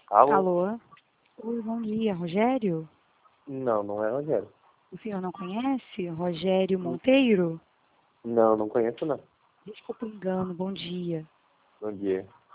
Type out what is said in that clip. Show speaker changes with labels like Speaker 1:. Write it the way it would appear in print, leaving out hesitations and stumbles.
Speaker 1: Alô?
Speaker 2: Alô? Oi, bom dia, Rogério?
Speaker 1: Não, não é Rogério.
Speaker 2: O senhor não conhece Rogério Monteiro?
Speaker 1: Não, não conheço não.
Speaker 2: Desculpa o engano, bom dia.
Speaker 1: Bom dia.